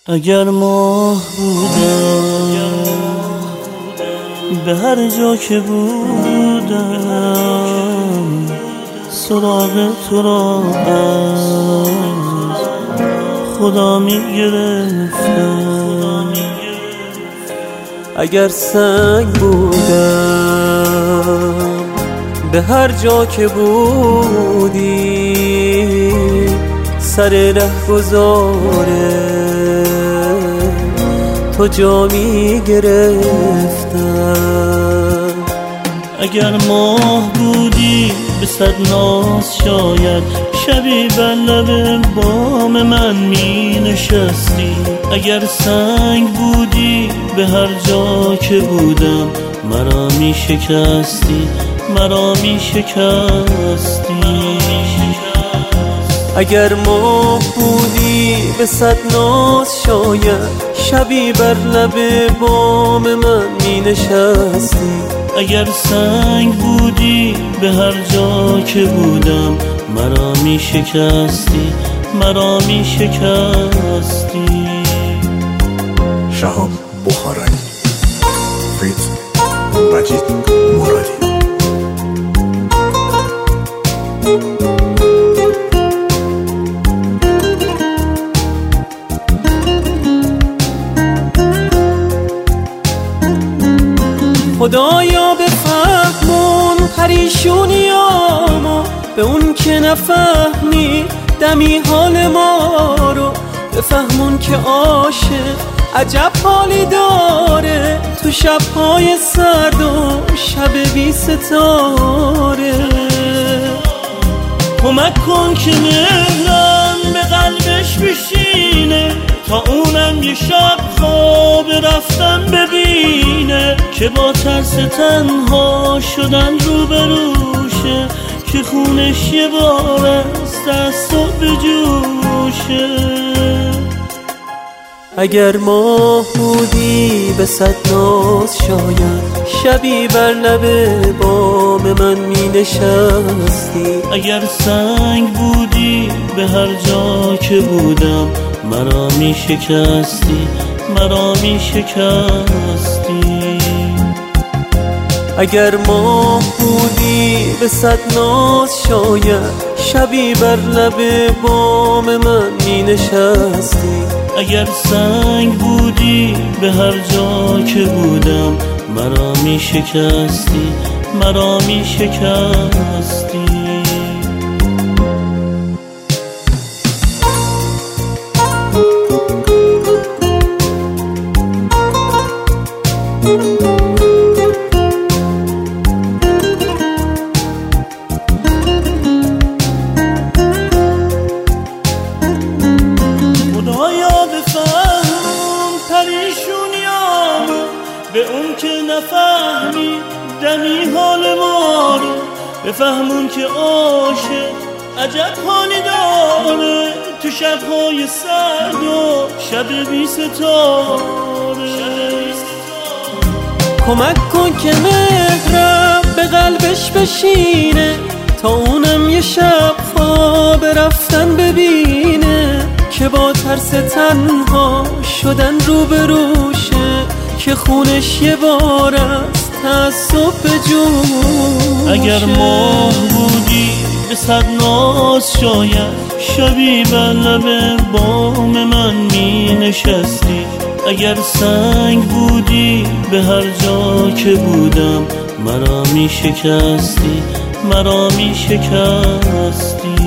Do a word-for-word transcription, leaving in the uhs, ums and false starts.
اگر ماه بودم به هر جا که بودم سراغ تو را از خدا می گرفتم. اگر سنگ بودم به هر جا که بودی سر رهگذاره تو جا می گرفتم. اگر ماه بودی به صد ناز شاید شبی بر لب بام من می نشستی. اگر سنگ بودی به هر جا که بودم مرا می شکستی، مرا می شکستی. اگر ماه بودی به صد ناز شاید شبی بر لب بام من می نشستی. اگر سنگ بودی به هر جا که بودم مرا می شکستی، مرا می شکستی. شهاب بخارایی فیت مجید مرادی. خدایا بفهمون پریشونیامو، به اون که نفهمی دمی حال ما رو. بفهمون که عاشق عجب حالی داره تو شبهای سرد و شب بی ستاره. کمک کن که مهرم به قلبش بشینه تا اونم یه شب خواب رفتن ببینه که با ترس تنها شدن روبروشه، که خونش یه بار از دست و بجوشه. اگر ماه بودی به صد ناز شاید شبی بر لب بام من می نشستی. اگر سنگ بودی به هر جا که بودم مرا می شکستی، مرا می شکستی. اگر ماه بودی به صد ناز شاید شبی بر لب بام من می نشستی. اگر سنگ بودی به هر جا که بودم مرا می شکستی، مرا می شکستی. به اون که نفهمی دمی حال ما رو. بفهمون که عاشق عجب حالی داره تو شبهای سرد و شب بی ستاره. کمک کن که مهرم به قلبش بشینه تا اونم یه شب خواب رفتن ببینه، که با ترس تنها شدن روبروشه، که خونش یه بار از تعصب بجوشه. اگر ماه بودی به صد ناز شاید شبی بر لب بام من می نشستی. اگر سنگ بودی به هر جا که بودم مرا می شکستی، مرا می شکستی.